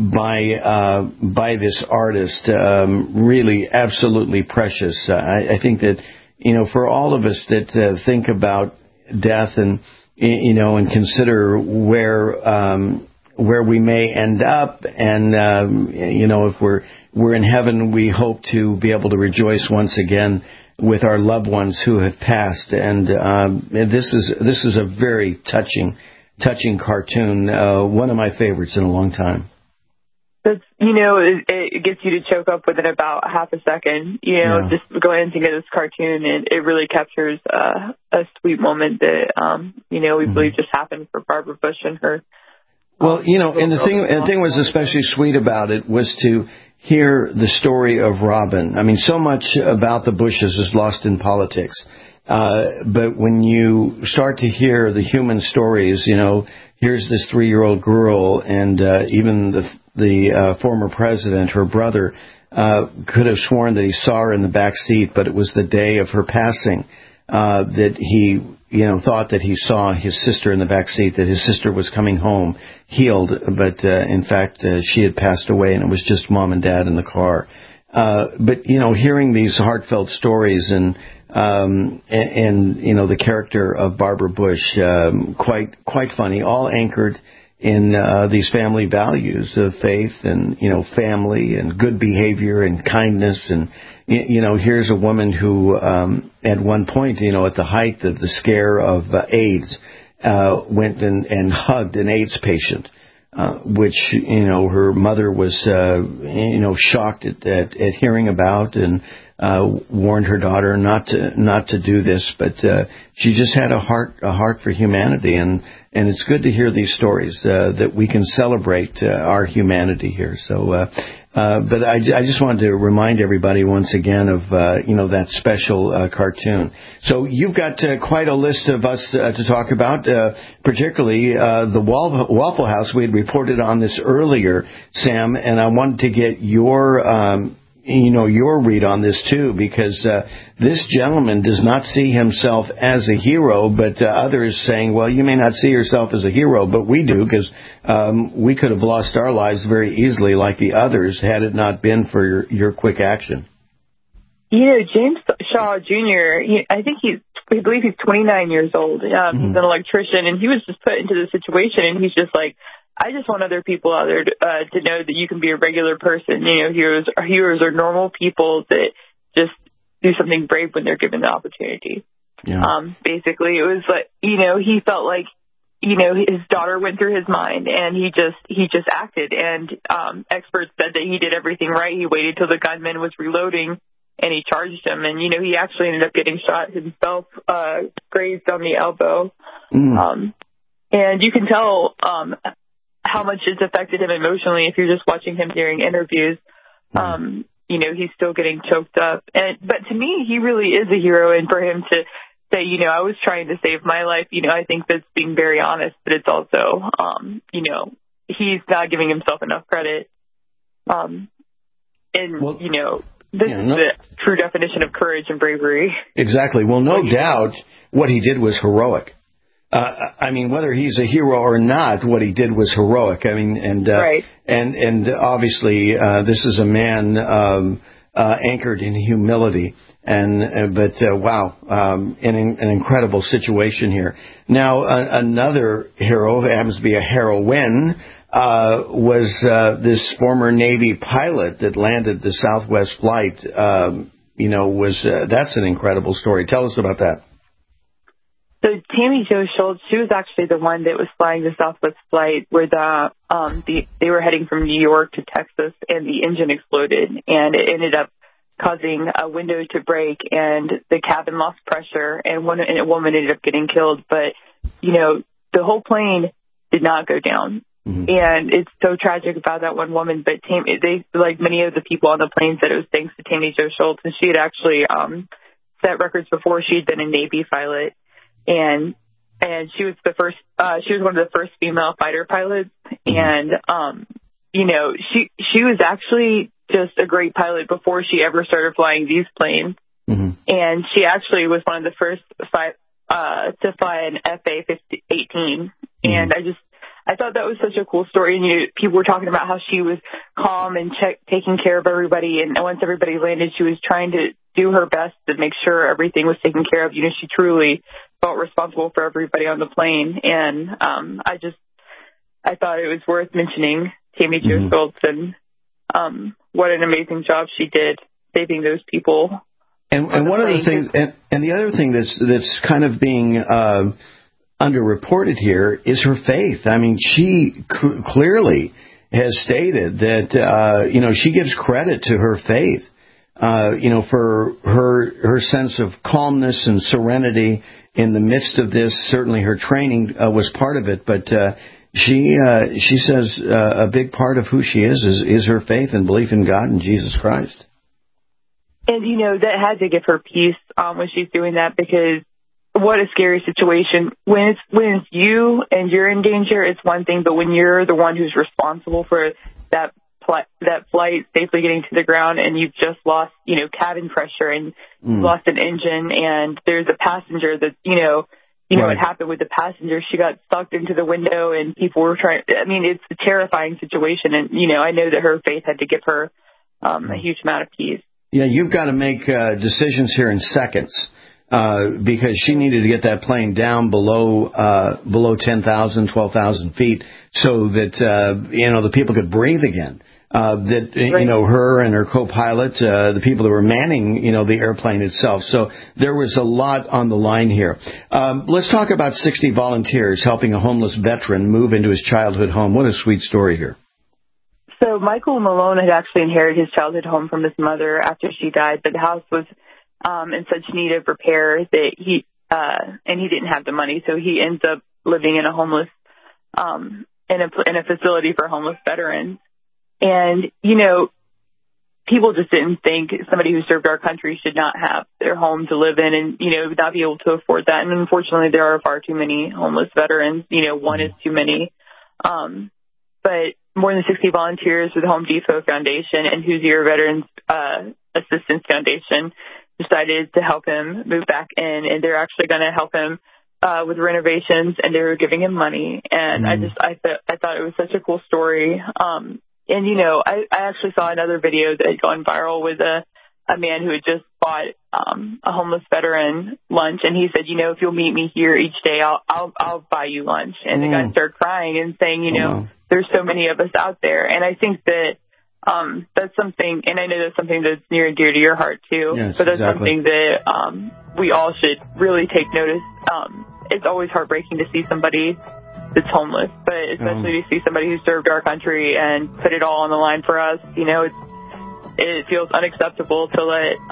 by this artist, really absolutely precious. I think that. For all of us that think about death and consider where we may end up, and if we're in heaven, we hope to be able to rejoice once again with our loved ones who have passed. And this is a very touching cartoon, one of my favorites in a long time. That's, it gets you to choke up within about half a second, just going and thinking of this cartoon, and it really captures a sweet moment that, we believe just happened for Barbara Bush and her. Well, and the thing was especially sweet about it was to hear the story of Robin. I mean, so much about the Bushes is lost in politics. But when you start to hear the human stories, here's this 3-year-old girl, and even the former president, her brother, could have sworn that he saw her in the back seat, but it was the day of her passing that he, thought that he saw his sister in the back seat, that his sister was coming home healed, but in fact she had passed away, and it was just mom and dad in the car. But hearing these heartfelt stories and the character of Barbara Bush, quite funny, all anchored in these family values of faith and family and good behavior and kindness. And here's a woman who at one point, at the height of the scare of AIDS, went and hugged an AIDS patient, which her mother was shocked at hearing about, and warned her daughter not to do this, but she just had a heart for humanity, and it's good to hear these stories that we can celebrate our humanity here. So, but I just wanted to remind everybody once again of that special cartoon. So you've got quite a list of us to talk about, particularly the Waffle House. We had reported on this earlier, Sam, and I wanted to get your read on this too, because this gentleman does not see himself as a hero, but others saying, well, you may not see yourself as a hero, but we do, because we could have lost our lives very easily like the others had it not been for your quick action. James Shaw Jr., I believe he's 29 years old. He's an electrician, and he was just put into the situation, and he's just like, I just want other people out there to know that you can be a regular person. Heroes are normal people that just do something brave when they're given the opportunity. Yeah. Basically, it was like, he felt like, his daughter went through his mind, and he just acted. And experts said that he did everything right. He waited till the gunman was reloading, and he charged him. And he actually ended up getting shot himself, grazed on the elbow. And you can tell how much it's affected him emotionally if you're just watching him during interviews. He's still getting choked up. But to me, he really is a hero. And for him to say, I was trying to save my life, I think that's being very honest, but it's also, he's not giving himself enough credit. This is the true definition of courage and bravery. Exactly. Well, no doubt what he did was heroic. Whether he's a hero or not, what he did was heroic. Right. And obviously, this is a man anchored in humility. But wow, an incredible situation here. Now, another hero, who happens to be a heroine, was this former Navy pilot that landed the Southwest flight. That's an incredible story. Tell us about that. So Tammy Jo Schultz, she was actually the one that was flying the Southwest flight where they were heading from New York to Texas, and the engine exploded, and it ended up causing a window to break, and the cabin lost pressure, and a woman ended up getting killed. But the whole plane did not go down. Mm-hmm. And it's so tragic about that one woman. But they, like many of the people on the plane, said it was thanks to Tammy Jo Schultz, and she had actually set records before. She had been a Navy pilot. And she was she was one of the first female fighter pilots. And, she was actually just a great pilot before she ever started flying these planes. Mm-hmm. And she actually was one of the first to fly an FA-18. Mm-hmm. And I thought that was such a cool story. And people were talking about how she was calm and taking care of everybody. And once everybody landed, she was trying to do her best to make sure everything was taken care of. She truly felt responsible for everybody on the plane. And I thought it was worth mentioning Tammy Jo Schultz and what an amazing job she did saving those people And one of the things, and the other thing that's kind of being underreported here is her faith. I mean, she clearly has stated that she gives credit to her faith. For her sense of calmness and serenity in the midst of this. Certainly her training was part of it, but she says a big part of who she is her faith and belief in God and Jesus Christ. And, that had to give her peace when she's doing that, because what a scary situation. When it's you and you're in danger, it's one thing, but when you're the one who's responsible for that flight safely getting to the ground, and you've just lost, cabin pressure, and lost an engine, and there's a passenger that, what happened with the passenger. She got sucked into the window, and people were it's a terrifying situation. And, I know that her faith had to give her a huge amount of peace. Yeah, you've got to make decisions here in seconds. Because she needed to get that plane down below 10,000, 12,000 feet so that, the people could breathe again. Her and her co-pilot, the people that were manning, the airplane itself. So there was a lot on the line here. Let's talk about 60 volunteers helping a homeless veteran move into his childhood home. What a sweet story here. So Michael Malone had actually inherited his childhood home from his mother after she died, but the house was in such need of repair that he didn't have the money, so he ends up living in a homeless in a facility for homeless veterans. And people just didn't think somebody who served our country should not have their home to live in, and not be able to afford that. And unfortunately, there are far too many homeless veterans. One is too many. But more than 60 volunteers with the Home Depot Foundation and Hoosier Veterans Assistance Foundation decided to help him move back in, and they're actually going to help him with renovations, and they were giving him money. And I thought it was such a cool story. I actually saw another video that had gone viral with a man who had just bought a homeless veteran lunch, and he said, if you'll meet me here each day, I'll buy you lunch. And the guy started crying and saying, there's so many of us out there. And I think that that's something, and I know that's something that's near and dear to your heart too. Yes, but that's exactly. something that we all should really take notice. It's always heartbreaking to see somebody that's homeless, but especially to see somebody who served our country and put it all on the line for us. It feels unacceptable to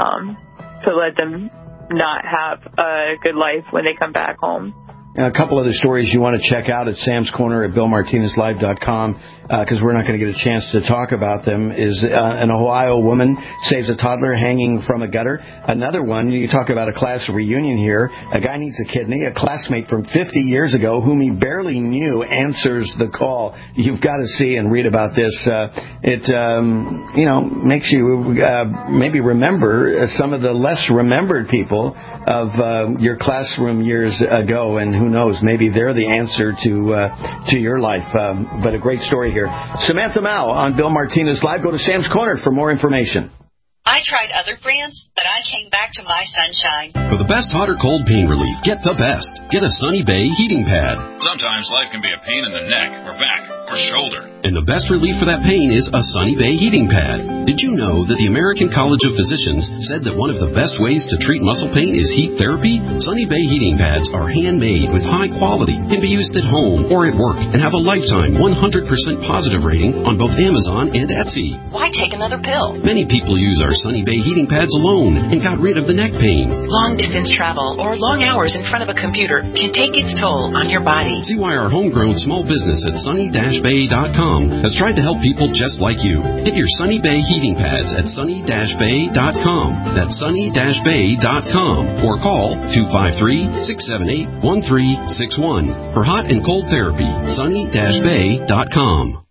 let them not have a good life when they come back home. A couple other stories you want to check out at Sam's Corner at BillMartinezLive.com, because we're not going to get a chance to talk about them, is an Ohio woman saves a toddler hanging from a gutter. Another one, you talk about a class reunion here. A guy needs a kidney. A classmate from 50 years ago whom he barely knew answers the call. You've got to see and read about this. It makes you maybe remember some of the less remembered people of your classroom years ago, and who knows, maybe they're the answer to your life. But a great story here. Samantha Mao on Bill Martinez Live. Go to Sam's Corner for more information. I tried other brands, but I came back to my Sunshine. For the best hot or cold pain relief, get the best. Get a Sunny Bay heating pad. Sometimes life can be a pain in the neck or back or shoulder. And the best relief for that pain is a Sunny Bay heating pad. Did you know that the American College of Physicians said that one of the best ways to treat muscle pain is heat therapy? Sunny Bay heating pads are handmade with high quality, can be used at home or at work, and have a lifetime 100% positive rating on both Amazon and Etsy. Why take another pill? Many people use our Sunny Bay heating pads alone and got rid of the neck pain. Long distance travel or long hours in front of a computer can take its toll on your body. See why our homegrown small business at sunny-bay.com has tried to help people just like you. Get your Sunny Bay heating pads at sunny-bay.com. That's sunny-bay.com. Or call 253-678-1361 for hot and cold therapy. sunny-bay.com.